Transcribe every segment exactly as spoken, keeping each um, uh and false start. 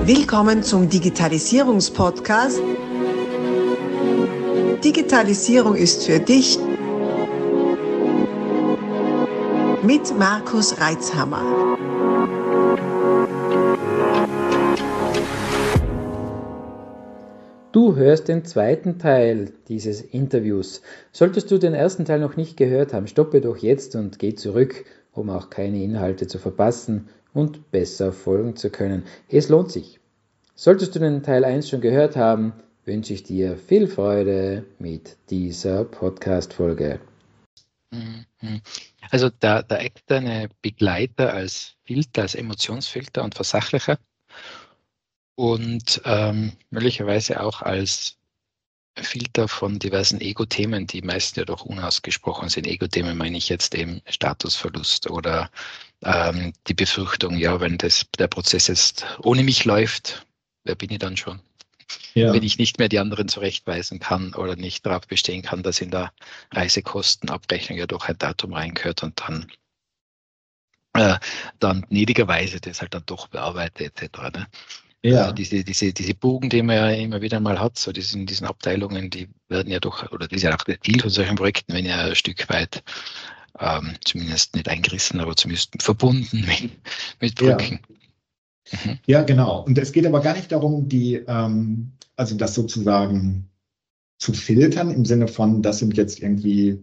Willkommen zum Digitalisierungspodcast. Digitalisierung ist für dich mit Markus Reitzhammer. Du hörst den zweiten Teil dieses Interviews. Solltest du den ersten Teil noch nicht gehört haben, stoppe doch jetzt und geh zurück, um auch keine Inhalte zu verpassen und besser folgen zu können. Es lohnt sich. Solltest du den Teil eins schon gehört haben, wünsche ich dir viel Freude mit dieser Podcast-Folge. Also der, der externe Begleiter als Filter, als Emotionsfilter und Versachlicher und ähm, möglicherweise auch als Filter von diversen Ego-Themen, die meisten ja doch unausgesprochen sind. Ego-Themen meine ich jetzt eben Statusverlust oder ähm, die Befürchtung, ja, wenn das, der Prozess jetzt ohne mich läuft, wer bin ich dann schon? Ja. Wenn ich nicht mehr die anderen zurechtweisen kann oder nicht darauf bestehen kann, dass in der Reisekostenabrechnung ja doch ein Datum reingehört und dann, äh, dann gnädigerweise das halt dann doch bearbeite et cetera. Ne? Ja. Äh, diese, diese, diese Bogen, die man ja immer wieder mal hat, so diesen, diesen Abteilungen, die werden ja doch, oder das ist ja auch der Ziel von solchen Projekten, wenn ja ein Stück weit ähm, zumindest nicht eingerissen, aber zumindest verbunden mit, mit Brücken. Ja. Mhm. Ja, genau. Und es geht aber gar nicht darum, die, ähm, also das sozusagen zu filtern im Sinne von, das sind jetzt irgendwie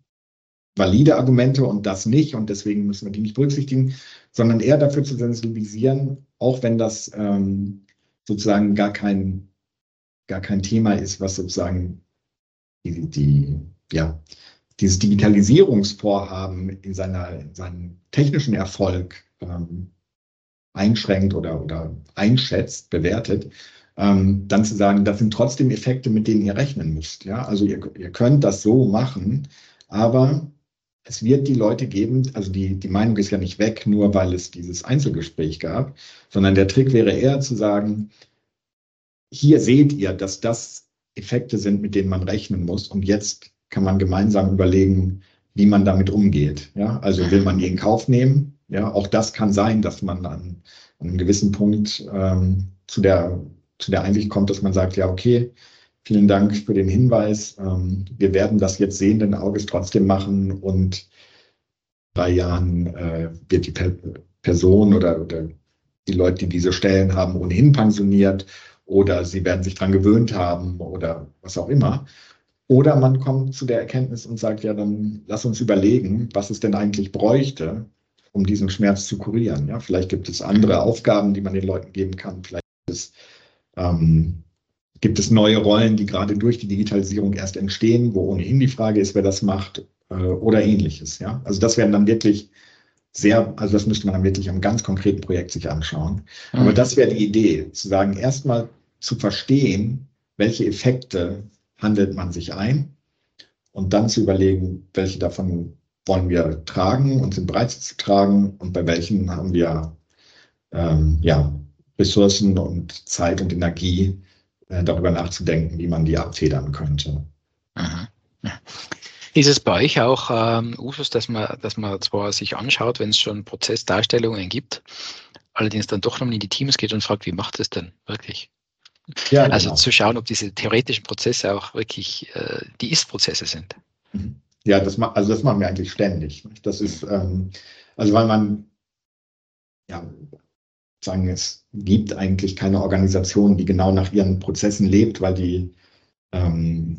valide Argumente und das nicht und deswegen müssen wir die nicht berücksichtigen, sondern eher dafür zu sensibilisieren, auch wenn das ähm, sozusagen gar kein, gar kein Thema ist, was sozusagen die, die, ja, dieses Digitalisierungsvorhaben in, seiner, in seinem technischen Erfolg ähm, einschränkt oder, oder einschätzt, bewertet, ähm, dann zu sagen, das sind trotzdem Effekte, mit denen ihr rechnen müsst. Ja? Also ihr, ihr könnt das so machen, aber es wird die Leute geben, also die, die Meinung ist ja nicht weg, nur weil es dieses Einzelgespräch gab, sondern der Trick wäre eher zu sagen, hier seht ihr, dass das Effekte sind, mit denen man rechnen muss und jetzt kann man gemeinsam überlegen, wie man damit umgeht. Ja? Also will man die in Kauf nehmen? Ja, auch das kann sein, dass man an, an einem gewissen Punkt ähm, zu der, zu der Einsicht kommt, dass man sagt, ja, okay, vielen Dank für den Hinweis. Ähm, wir werden das jetzt sehenden Auges trotzdem machen und in drei Jahren äh, wird die per Person oder, oder die Leute, die diese Stellen haben, ohnehin pensioniert oder sie werden sich daran gewöhnt haben oder was auch immer. Oder man kommt zu der Erkenntnis und sagt, ja, dann lass uns überlegen, was es denn eigentlich bräuchte, um diesen Schmerz zu kurieren. Ja, vielleicht gibt es andere Aufgaben, die man den Leuten geben kann. Vielleicht gibt es, ähm, gibt es neue Rollen, die gerade durch die Digitalisierung erst entstehen, wo ohnehin die Frage ist, wer das macht äh, oder ähnliches. Ja, also das wären dann wirklich sehr, also das müsste man dann wirklich am ganz konkreten Projekt sich anschauen. Mhm. Aber das wäre die Idee, zu sagen, erstmal zu verstehen, welche Effekte handelt man sich ein und dann zu überlegen, welche davon wollen wir tragen und sind bereit zu tragen und bei welchen haben wir ähm, ja, Ressourcen und Zeit und Energie, äh, darüber nachzudenken, wie man die abfedern könnte. Aha. Ja. Ist es bei euch auch ähm, Usus, dass man, dass man zwar sich anschaut, wenn es schon Prozessdarstellungen gibt, allerdings dann doch noch in die Teams geht und fragt, wie macht es denn wirklich? Ja, genau. Also zu schauen, ob diese theoretischen Prozesse auch wirklich äh, die Ist-Prozesse sind. Mhm. Ja, das, also das machen wir eigentlich ständig. Das ist, ähm, also weil man, ja, sagen, es gibt eigentlich keine Organisation, die genau nach ihren Prozessen lebt, weil die ähm,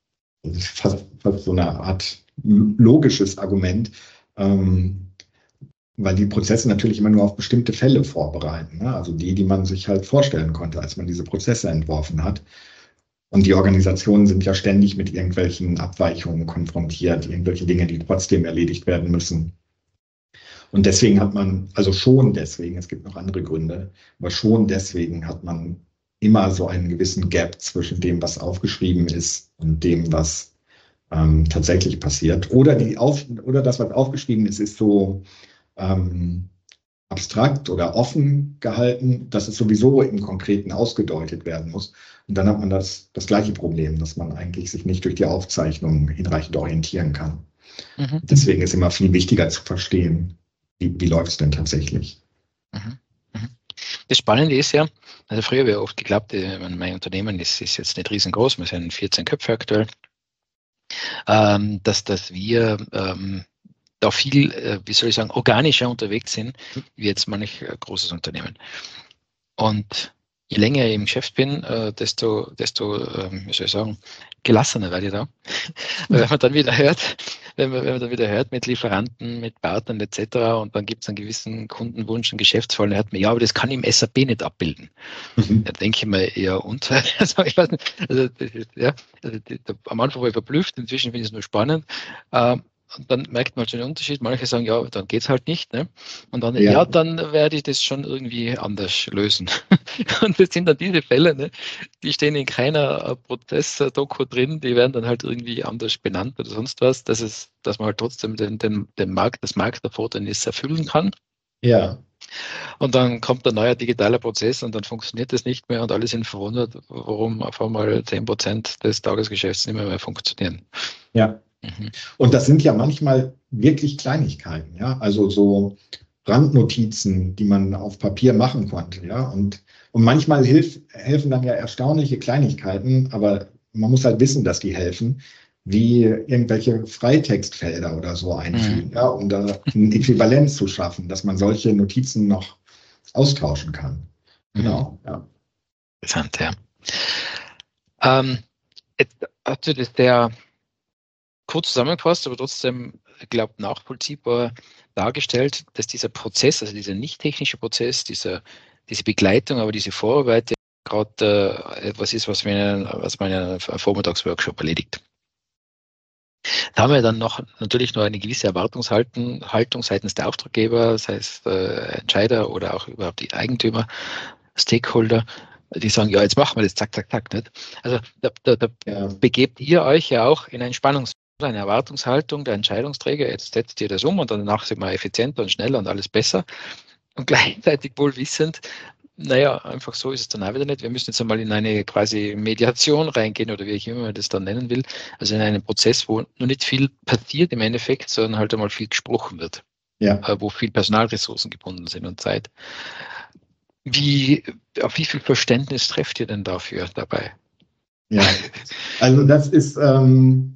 fast, fast so eine Art logisches Argument, ähm, weil die Prozesse natürlich immer nur auf bestimmte Fälle vorbereiten. Ne? Also die, die man sich halt vorstellen konnte, als man diese Prozesse entworfen hat. Und die Organisationen sind ja ständig mit irgendwelchen Abweichungen konfrontiert, irgendwelche Dinge, die trotzdem erledigt werden müssen. Und deswegen hat man, also schon deswegen, es gibt noch andere Gründe, aber schon deswegen hat man immer so einen gewissen Gap zwischen dem, was aufgeschrieben ist und dem, was ähm, tatsächlich passiert. Oder, die auf, oder das, was aufgeschrieben ist, ist so ähm, abstrakt oder offen gehalten, dass es sowieso im Konkreten ausgedeutet werden muss. Und dann hat man das, das gleiche Problem, dass man eigentlich sich nicht durch die Aufzeichnung hinreichend orientieren kann. Mhm. Deswegen ist immer viel wichtiger zu verstehen, wie, wie läuft es denn tatsächlich. Mhm. Mhm. Das Spannende ist ja, also früher habe ich oft geglaubt, mein Unternehmen ist, ist jetzt nicht riesengroß, wir sind vierzehn Köpfe aktuell, ähm, dass, dass wir ähm, da viel, äh, wie soll ich sagen, organischer unterwegs sind, wie jetzt manch äh, großes Unternehmen. Und je länger ich im Geschäft bin, äh, desto, desto ähm, wie soll ich sagen, gelassener werde ich da. Wenn man dann wieder hört, wenn man, wenn man dann wieder hört mit Lieferanten, mit Partnern et cetera und dann gibt es einen gewissen Kundenwunsch, einen Geschäftsfall, der hört mir, ja, aber das kann ich im S A P nicht abbilden. Mhm. Da denke ich mir, ja, und? Also, ich weiß nicht, also, ja, also, die, da, am Anfang war ich verblüfft, inzwischen finde ich es nur spannend. Ähm, Und dann merkt man schon den Unterschied. Manche sagen, ja, dann geht es halt nicht. Ne? Und dann, ja. ja, dann werde ich das schon irgendwie anders lösen. Und das sind dann diese Fälle, ne? Die stehen in keiner Prozess-Doku drin, die werden dann halt irgendwie anders benannt oder sonst was, dass, es, dass man halt trotzdem den, den, den Markt, das Markterfordernis erfüllen kann. Ja. Und dann kommt ein neuer digitaler Prozess und dann funktioniert das nicht mehr und alle sind verwundert, warum auf einmal zehn Prozent des Tagesgeschäfts nicht mehr, mehr funktionieren. Ja. Und das sind ja manchmal wirklich Kleinigkeiten, ja, also so Randnotizen, die man auf Papier machen konnte, ja, und, und manchmal hilf, helfen dann ja erstaunliche Kleinigkeiten, aber man muss halt wissen, dass die helfen, wie irgendwelche Freitextfelder oder so einfügen, mhm. ja, um da ein Äquivalent zu schaffen, dass man solche Notizen noch austauschen kann. Genau, mhm. ja. Interessant, ja. Ähm, jetzt hast du das der kurz zusammengefasst, aber trotzdem, glaube ich, nachvollziehbar dargestellt, dass dieser Prozess, also dieser nicht technische Prozess, dieser, diese Begleitung, aber diese Vorarbeit gerade äh, etwas ist, was man, was man in einem Vormittagsworkshop erledigt. Da haben wir dann noch natürlich noch eine gewisse Erwartungshaltung Haltung seitens der Auftraggeber, das heißt äh, Entscheider oder auch überhaupt die Eigentümer, Stakeholder, die sagen, ja, jetzt machen wir das, zack, zack, zack. Nicht? Also da, da, da ja. begebt ihr euch ja auch in einen Spannungs eine Erwartungshaltung der Entscheidungsträger, jetzt setzt ihr das um und danach sind wir effizienter und schneller und alles besser und gleichzeitig wohl wissend, naja, einfach so ist es dann auch wieder nicht. Wir müssen jetzt einmal in eine quasi Mediation reingehen oder wie ich immer das dann nennen will, also in einen Prozess, wo noch nicht viel passiert im Endeffekt, sondern halt einmal viel gesprochen wird, ja. Wo viel Personalressourcen gebunden sind und Zeit. Wie, auf wie viel Verständnis trefft ihr denn dafür dabei? Ja, also das ist ähm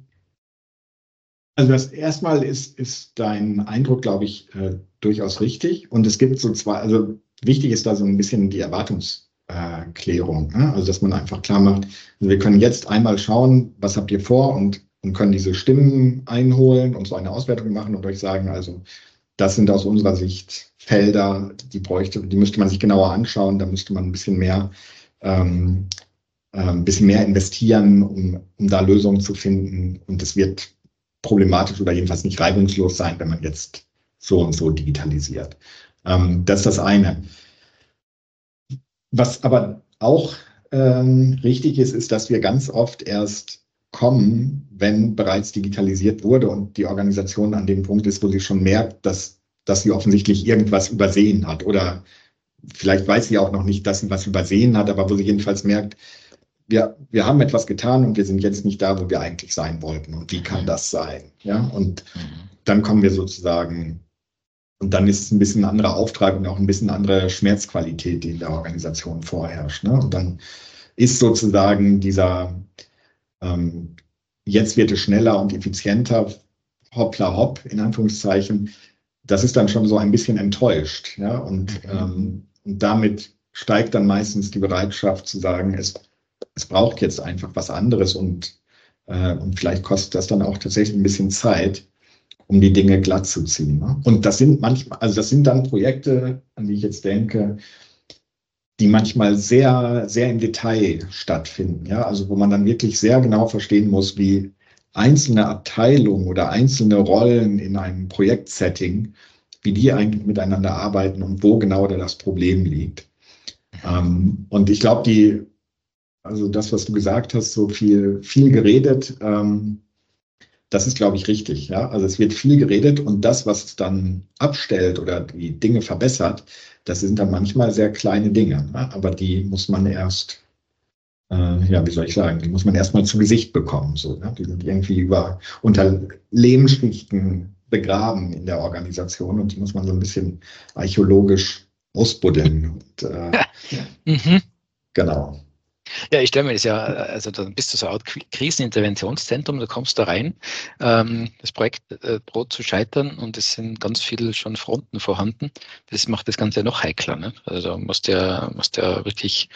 Also das erstmal ist, ist dein Eindruck, glaube ich, äh, durchaus richtig. Und es gibt so zwei, also wichtig ist da so ein bisschen die Erwartungsklärung. Äh, ne? Also dass man einfach klar macht, also wir können jetzt einmal schauen, was habt ihr vor und, und können diese Stimmen einholen und so eine Auswertung machen und euch sagen, also das sind aus unserer Sicht Felder, die bräuchte, die müsste man sich genauer anschauen, da müsste man ein bisschen mehr ähm, äh, ein bisschen mehr investieren, um, um da Lösungen zu finden. Und es wird problematisch oder jedenfalls nicht reibungslos sein, wenn man jetzt so und so digitalisiert. Ähm, das ist das eine. Was aber auch ähm, richtig ist, ist, dass wir ganz oft erst kommen, wenn bereits digitalisiert wurde und die Organisation an dem Punkt ist, wo sie schon merkt, dass, dass sie offensichtlich irgendwas übersehen hat oder vielleicht weiß sie auch noch nicht, dass sie was übersehen hat, aber wo sie jedenfalls merkt, Wir, wir haben etwas getan und wir sind jetzt nicht da, wo wir eigentlich sein wollten. Und wie kann das sein? Ja, und dann kommen wir sozusagen, und dann ist es ein bisschen ein anderer Auftrag und auch ein bisschen andere Schmerzqualität, die in der Organisation vorherrscht. Ne? Und dann ist sozusagen dieser, ähm, jetzt wird es schneller und effizienter, hoppla hopp, in Anführungszeichen, das ist dann schon so ein bisschen enttäuscht. Ja? Und, ähm, und damit steigt dann meistens die Bereitschaft zu sagen, es Es braucht jetzt einfach was anderes und, äh, und vielleicht kostet das dann auch tatsächlich ein bisschen Zeit, um die Dinge glatt zu ziehen. Ne? Und das sind manchmal, also das sind dann Projekte, an die ich jetzt denke, die manchmal sehr, sehr im Detail stattfinden. Ja? Also wo man dann wirklich sehr genau verstehen muss, wie einzelne Abteilungen oder einzelne Rollen in einem Projektsetting, wie die eigentlich miteinander arbeiten und wo genau da das Problem liegt. Ähm, und ich glaube, die Also das, was du gesagt hast, so viel, viel geredet, ähm, das ist, glaube ich, richtig. Ja? Also es wird viel geredet und das, was es dann abstellt oder die Dinge verbessert, das sind dann manchmal sehr kleine Dinge. Ne? Aber die muss man erst, äh, ja, wie soll ich sagen, die muss man erst mal zu Gesicht bekommen. So, ne? Die sind irgendwie über unter Lehmschichten begraben in der Organisation und die muss man so ein bisschen archäologisch ausbuddeln. Und, äh, mhm. Genau. Ja, ich stelle mir das ja, also dann bist du so eine Art Kriseninterventionszentrum, du kommst da rein, ähm, das Projekt äh, droht zu scheitern und es sind ganz viele schon Fronten vorhanden. Das macht das Ganze noch heikler. Ne? Also da musst du ja, musst ja wirklich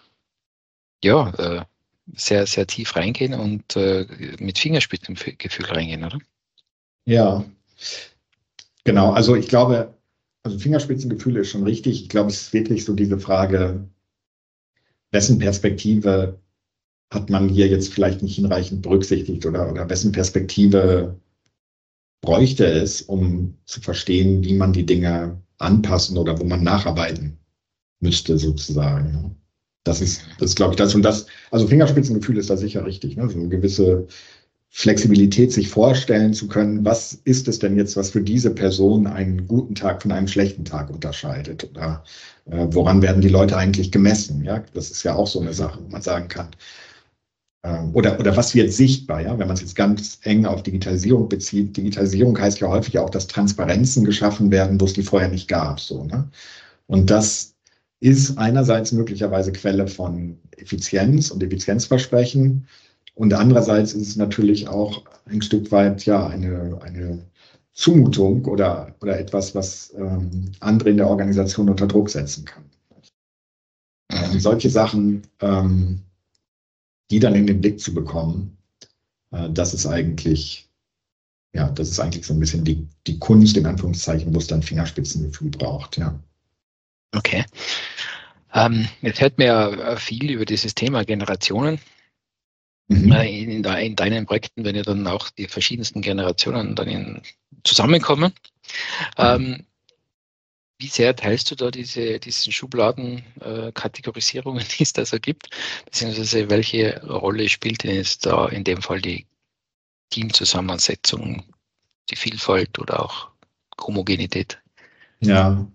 ja, äh, sehr, sehr tief reingehen und äh, mit Fingerspitzengefühl reingehen, oder? Ja, genau. Also ich glaube, also Fingerspitzengefühl ist schon richtig. Ich glaube, es ist wirklich so diese Frage, wessen Perspektive hat man hier jetzt vielleicht nicht hinreichend berücksichtigt oder, oder wessen Perspektive bräuchte es, um zu verstehen, wie man die Dinge anpassen oder wo man nacharbeiten müsste, sozusagen. Das ist, das ist, glaube ich, das und das. Also Fingerspitzengefühl ist da sicher richtig. Ne? So eine gewisse Flexibilität, sich vorstellen zu können, was ist es denn jetzt, was für diese Person einen guten Tag von einem schlechten Tag unterscheidet? Oder äh, woran werden die Leute eigentlich gemessen? Ja, das ist ja auch so eine Sache, wo man sagen kann. Äh, oder, oder was wird sichtbar? Ja, wenn man es jetzt ganz eng auf Digitalisierung bezieht. Digitalisierung heißt ja häufig auch, dass Transparenzen geschaffen werden, wo es die vorher nicht gab. So, ne? Und das ist einerseits möglicherweise Quelle von Effizienz und Effizienzversprechen. Und andererseits ist es natürlich auch ein Stück weit ja eine, eine Zumutung oder, oder etwas, was ähm, andere in der Organisation unter Druck setzen kann. Ähm, solche Sachen, ähm, die dann in den Blick zu bekommen, äh, das ist eigentlich, ja, das ist eigentlich so ein bisschen die, die Kunst, in Anführungszeichen, wo es dann Fingerspitzengefühl braucht, ja. Okay. Ähm, jetzt hört man ja viel über dieses Thema Generationen. Mhm. In, in deinen Projekten, wenn ja dann auch die verschiedensten Generationen dann in, zusammenkommen. Mhm. Ähm, wie sehr teilst du da diese diesen Schubladen-Kategorisierungen, äh, die es da so gibt? Beziehungsweise welche Rolle spielt denn jetzt da in dem Fall die Teamzusammensetzung, die Vielfalt oder auch Homogenität? Ja.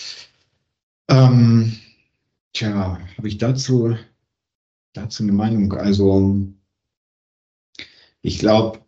Ähm, tja, habe ich dazu, dazu eine Meinung? Also ich glaube,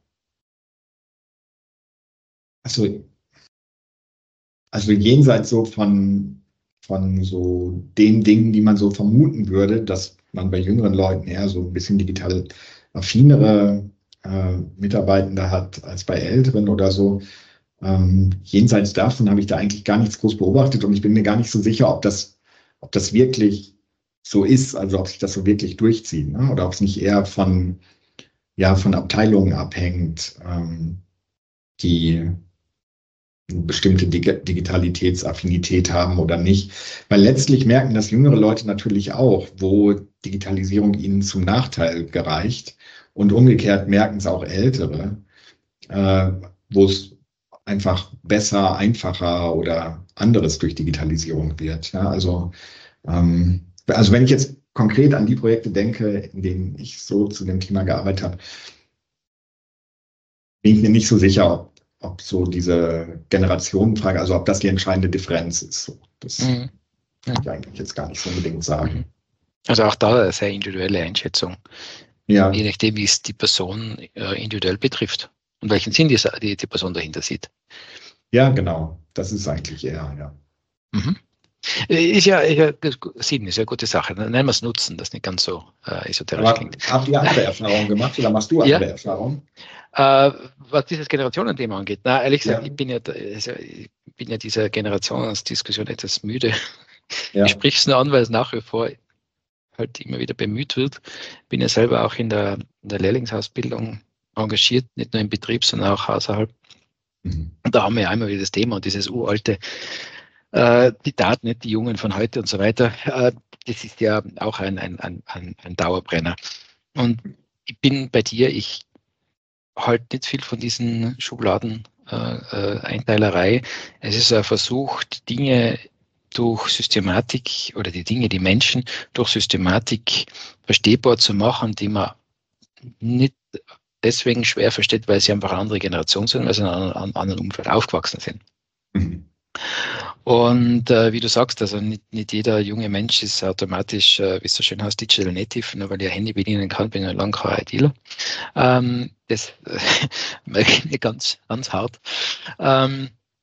also, also jenseits so von, von so den Dingen, die man so vermuten würde, dass man bei jüngeren Leuten eher so ein bisschen digital affinere äh, Mitarbeitende hat als bei älteren oder so. Ähm, jenseits davon habe ich da eigentlich gar nichts groß beobachtet und ich bin mir gar nicht so sicher, ob das, ob das wirklich so ist, also ob sich das so wirklich durchzieht, ne? Oder ob es nicht eher von, ja, von Abteilungen abhängt, ähm, die bestimmte Dig- Digitalitätsaffinität haben oder nicht. Weil letztlich merken das jüngere Leute natürlich auch, wo Digitalisierung ihnen zum Nachteil gereicht. Und umgekehrt merken es auch Ältere, äh, wo es einfach besser, einfacher oder anderes durch Digitalisierung wird. Ja, also, ähm, also wenn ich jetzt konkret an die Projekte denke, in denen ich so zu dem Thema gearbeitet habe, bin ich mir nicht so sicher, ob, ob so diese Generationenfrage, also ob das die entscheidende Differenz ist. Das mhm. kann ich eigentlich jetzt gar nicht so unbedingt sagen. Also auch da eine sehr individuelle Einschätzung. Ja. Je nachdem, wie es die Person äh, individuell betrifft und welchen Sinn die, die, die Person dahinter sieht. Ja, genau. Das ist eigentlich eher, ja. Mhm. Ist ja, ja, Sinn ist ja eine gute Sache. Dann nennen wir es Nutzen, das nicht ganz so äh, esoterisch Aber klingt. habt ihr andere Erfahrungen gemacht oder machst du andere ja. Erfahrungen? Äh, was dieses Generationenthema angeht, na, ehrlich gesagt, ja. ich bin ja, also, ich bin ja dieser Generationsdiskussion etwas müde. Ja. Ich spreche es nur an, weil es nach wie vor halt immer wieder bemüht wird. Bin ja selber auch in der, in der Lehrlingsausbildung engagiert, nicht nur im Betrieb, sondern auch außerhalb. Mhm. Und da haben wir ja immer wieder das Thema und dieses uralte äh, die Daten, nicht die Jungen von heute und so weiter. Äh, das ist ja auch ein, ein, ein, ein Dauerbrenner. Und ich bin bei dir, ich halte nicht viel von diesen Schubladen äh, äh, Einteilerei. Es ist ein Versuch, die Dinge durch Systematik oder die Dinge, die Menschen durch Systematik verstehbar zu machen, die man nicht deswegen schwer versteht, weil sie einfach eine andere Generation sind, weil sie in einem, einem anderen Umfeld aufgewachsen sind. Mhm. Und äh, wie du sagst, also nicht, nicht jeder junge Mensch ist automatisch, äh, wie es so schön heißt, Digital Native, nur weil ich ein Handy bedienen kann, bin ich lange kein ITler. Ähm, das äh, merke ich nicht ganz, ganz hart. Ähm,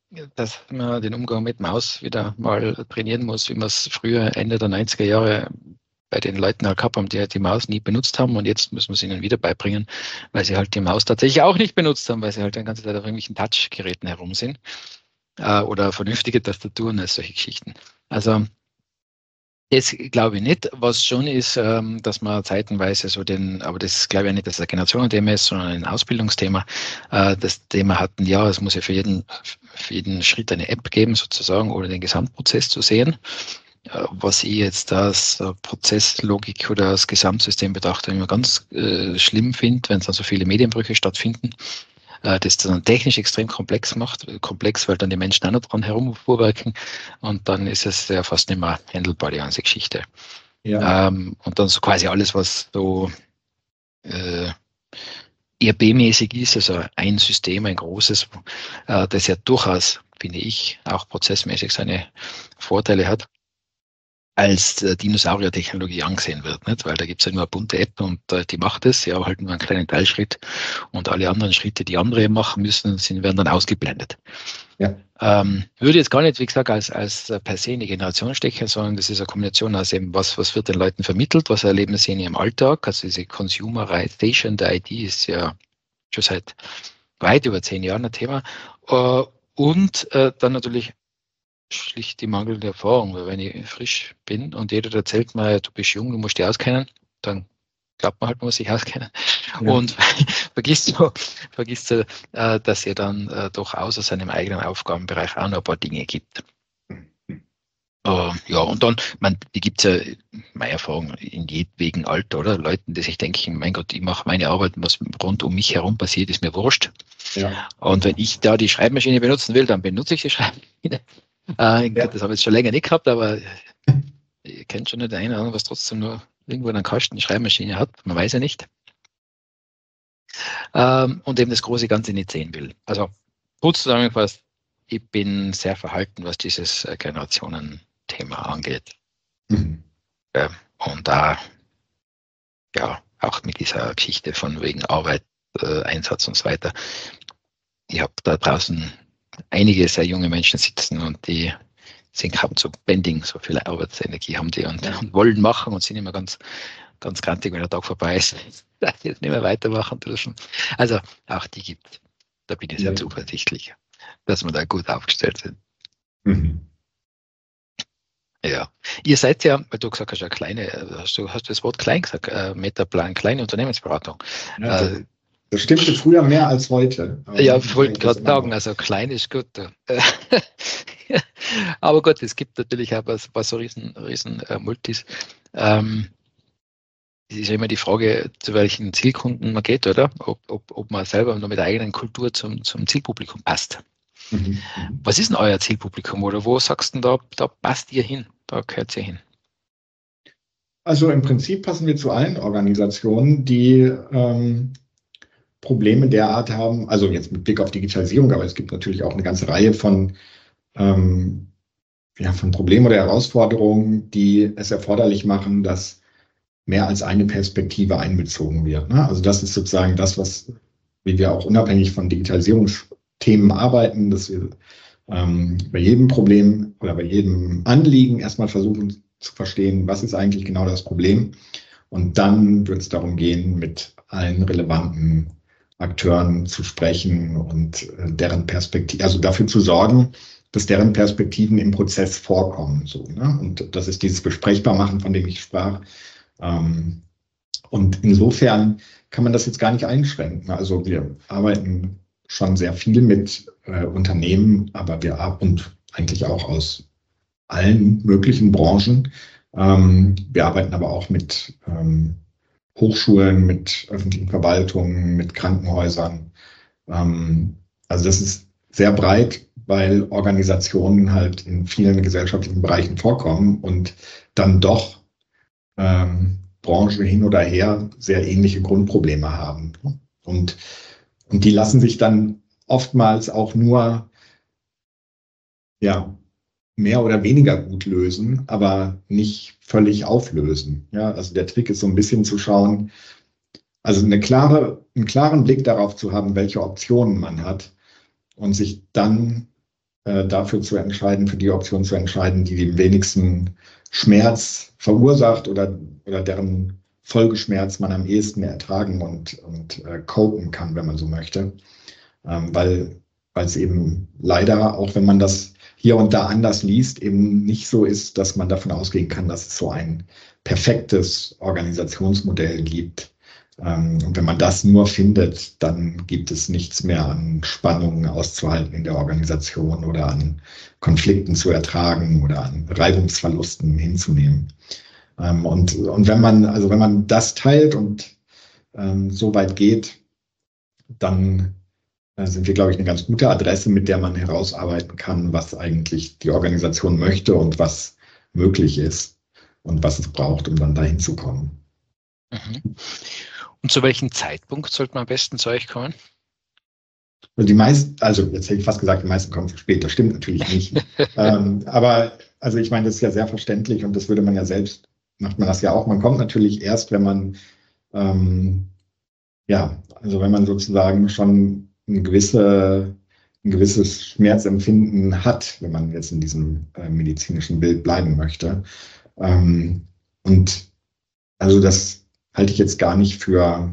dass man den Umgang mit Maus wieder mal trainieren muss, wie man es früher Ende der neunziger Jahre bei den Leuten halt gehabt haben, die halt die Maus nie benutzt haben, und jetzt müssen wir es ihnen wieder beibringen, weil sie halt die Maus tatsächlich auch nicht benutzt haben, weil sie halt die ganze Zeit auf irgendwelchen Touchgeräten herum sind äh, oder vernünftige Tastaturen als solche Geschichten. Also das glaube ich nicht. Was schon ist, ähm, dass man zeitenweise so den, aber das glaube ich nicht, dass es ein Generationenthema ist, sondern ein Ausbildungsthema. Äh, das Thema hatten, ja, es muss ja für jeden, für jeden Schritt eine App geben, sozusagen, oder den Gesamtprozess zu sehen. Äh, was ich jetzt als äh, Prozesslogik oder als Gesamtsystem betrachte, immer ganz äh, schlimm finde, wenn es dann so viele Medienbrüche stattfinden. Das dann technisch extrem komplex macht, komplex, weil dann die Menschen auch noch dran herumfuhrwerken, und dann ist es ja fast nicht mehr handelbar, die ganze Geschichte. Ja. Ähm, und dann so quasi alles, was so äh, E R P-mäßig ist, also ein System, ein großes, äh, das ja durchaus, finde ich, auch prozessmäßig seine Vorteile hat, als äh, Dinosaurier-Technologie angesehen wird, nicht? Weil da gibt es ja nur eine bunte App und äh, die macht es, ja, aber halt nur einen kleinen Teilschritt, und alle anderen Schritte, die andere machen müssen, sind, werden dann ausgeblendet. Ja. Ähm, würde jetzt gar nicht, wie gesagt, als, als per se eine Generation stechen, sondern das ist eine Kombination aus eben, was, was wird den Leuten vermittelt, was erleben sie in ihrem Alltag, also diese Consumerization der I T ist ja schon seit weit über zehn Jahren ein Thema, äh, und äh, dann natürlich schlicht die mangelnde Erfahrung, weil wenn ich frisch bin und jeder erzählt mir, du bist jung, du musst dich auskennen, dann glaubt man halt, man muss sich auskennen. Ja. Und vergisst du, vergisst du äh, dass ihr dann äh, doch außer seinem eigenen Aufgabenbereich auch noch ein paar Dinge gibt. Uh, ja, und dann, man, die gibt es ja, meine Erfahrung, in jedwegen Alter, oder? Leuten, die sich denken, mein Gott, ich mache meine Arbeit, was rund um mich herum passiert, ist mir wurscht. Ja. Und wenn ich da die Schreibmaschine benutzen will, dann benutze ich die Schreibmaschine. Äh, ja. Das habe ich jetzt schon länger nicht gehabt, aber ihr kennt schon nicht den einen oder anderen, was trotzdem nur irgendwo in einem Kasten eine Schreibmaschine hat. Man weiß ja nicht. Ähm, und eben das große Ganze nicht sehen will. Also kurz zusammengefasst, ich bin sehr verhalten, was dieses Generationenthema angeht. Mhm. Ja, und da, ja, auch mit dieser Geschichte von wegen Arbeit, äh, Einsatz und so weiter. Ich habe da draußen einige sehr junge Menschen sitzen, und die sind haben so Bending, so viel Arbeitsenergie haben die und, ja. und wollen machen und sind immer ganz, ganz grantig, wenn der Tag vorbei ist, dass sie jetzt nicht mehr weitermachen dürfen. Also auch die gibt. Da bin ich sehr ja. zuversichtlich, dass wir da gut aufgestellt sind. Mhm. Ja. Ihr seid ja, weil du gesagt hast, ja kleine, hast du hast das Wort klein gesagt, äh, Metaplan, kleine Unternehmensberatung. Ja, äh, das stimmte früher mehr als heute. Aber ja, ich wollte gerade sagen, also klein ist gut. Aber gut, es gibt natürlich auch was, was so riesen, riesen äh, Multis. Ähm, es ist ja immer die Frage, zu welchen Zielkunden man geht, oder? Ob, ob, ob man selber nur mit der eigenen Kultur zum, zum Zielpublikum passt. Mhm. Was ist denn euer Zielpublikum, oder wo sagst du, da, da passt ihr hin, da gehört ihr hin? Also im Prinzip passen wir zu allen Organisationen, die ähm, Probleme der Art haben, also jetzt mit Blick auf Digitalisierung, aber es gibt natürlich auch eine ganze Reihe von, ähm, ja, von Problemen oder Herausforderungen, die es erforderlich machen, dass mehr als eine Perspektive einbezogen wird. Ne? Also das ist sozusagen das, was, wie wir auch unabhängig von Digitalisierungsthemen arbeiten, dass wir ähm, bei jedem Problem oder bei jedem Anliegen erstmal versuchen zu verstehen, was ist eigentlich genau das Problem. Und dann wird es darum gehen, mit allen relevanten Akteuren zu sprechen und äh, deren Perspektive, also dafür zu sorgen, dass deren Perspektiven im Prozess vorkommen. So, ne? Und das ist dieses Besprechbarmachen, von dem ich sprach. Ähm, und insofern kann man das jetzt gar nicht einschränken. Also wir arbeiten schon sehr viel mit äh, Unternehmen, aber wir arbeiten eigentlich auch aus allen möglichen Branchen. Ähm, wir arbeiten aber auch mit ähm, Hochschulen, mit öffentlichen Verwaltungen, mit Krankenhäusern. Ähm, also das ist sehr breit, weil Organisationen halt in vielen gesellschaftlichen Bereichen vorkommen und dann doch ähm, Branchen hin oder her sehr ähnliche Grundprobleme haben. Und, und die lassen sich dann oftmals auch nur ja, mehr oder weniger gut lösen, aber nicht völlig auflösen. Ja, also der Trick ist so ein bisschen zu schauen, also eine klare, einen klaren Blick darauf zu haben, welche Optionen man hat und sich dann äh, dafür zu entscheiden, für die Option zu entscheiden, die den wenigsten Schmerz verursacht oder, oder deren Folgeschmerz man am ehesten ertragen und, und äh, copen kann, wenn man so möchte. Ähm, weil, weil es eben leider, auch wenn man das hier und da anders liest, eben nicht so ist, dass man davon ausgehen kann, dass es so ein perfektes Organisationsmodell gibt. Ähm, und wenn man das nur findet, dann gibt es nichts mehr an Spannungen auszuhalten in der Organisation oder an Konflikten zu ertragen oder an Reibungsverlusten hinzunehmen. Ähm, und, und wenn man, also wenn man das teilt und ähm, so weit geht, dann äh, sind wir, glaube ich, eine ganz gute Adresse, mit der man herausarbeiten kann, was eigentlich die Organisation möchte und was möglich ist und was es braucht, um dann dahin zu kommen. Mhm. Und zu welchem Zeitpunkt sollte man am besten zu euch kommen? Also die meisten, also jetzt hätte ich fast gesagt, die meisten kommen zu spät. Das stimmt natürlich nicht. ähm, aber also ich meine, das ist ja sehr verständlich und das würde man ja selbst, macht man das ja auch. Man kommt natürlich erst, wenn man ähm, ja, also wenn man sozusagen schon eine gewisse, ein gewisses Schmerzempfinden hat, wenn man jetzt in diesem äh, medizinischen Bild bleiben möchte. Ähm, und also das halte ich jetzt gar nicht für,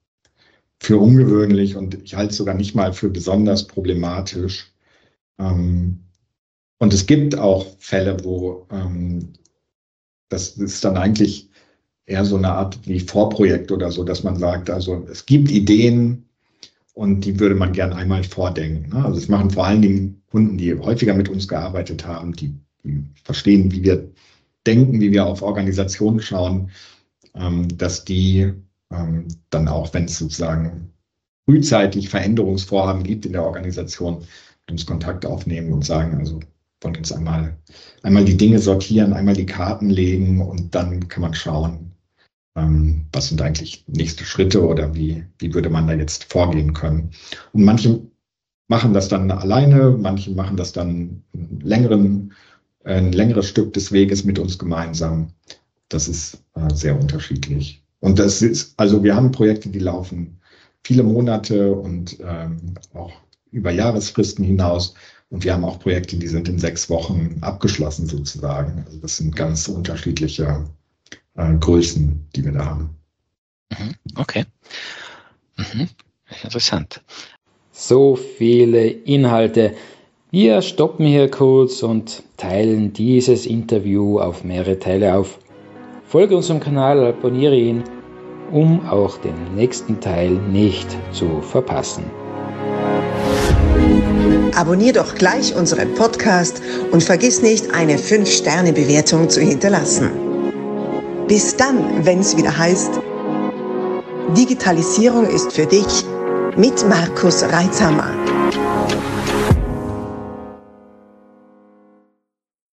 für ungewöhnlich und ich halte es sogar nicht mal für besonders problematisch. Ähm, und es gibt auch Fälle, wo ähm, das ist dann eigentlich eher so eine Art wie Vorprojekt oder so, dass man sagt, also es gibt Ideen und die würde man gern einmal vordenken. Ne? Also es machen vor allen Dingen Kunden, die häufiger mit uns gearbeitet haben, die, die verstehen, wie wir denken, wie wir auf Organisationen schauen, ähm, dass die ähm, dann auch, wenn es sozusagen frühzeitig Veränderungsvorhaben gibt in der Organisation, mit uns Kontakt aufnehmen und sagen, also wollen jetzt einmal, einmal die Dinge sortieren, einmal die Karten legen und dann kann man schauen, ähm, was sind eigentlich nächste Schritte oder wie, wie würde man da jetzt vorgehen können. Und manche machen das dann alleine, manche machen das dann einen längeren, ein längeres Stück des Weges mit uns gemeinsam. Das ist äh, sehr unterschiedlich. Und das ist, also wir haben Projekte, die laufen viele Monate und ähm, auch über Jahresfristen hinaus. Und wir haben auch Projekte, die sind in sechs Wochen abgeschlossen sozusagen. Also das sind ganz unterschiedliche äh, Größen, die wir da haben. Okay. Mhm. Interessant. So viele Inhalte. Wir stoppen hier kurz und teilen dieses Interview auf mehrere Teile auf. Folge unserem Kanal, abonniere ihn, um auch den nächsten Teil nicht zu verpassen. Abonnier doch gleich unseren Podcast und vergiss nicht, eine fünf Sterne Bewertung zu hinterlassen. Bis dann, wenn es wieder heißt, Digitalisierung ist für dich mit Markus Reitzhammer.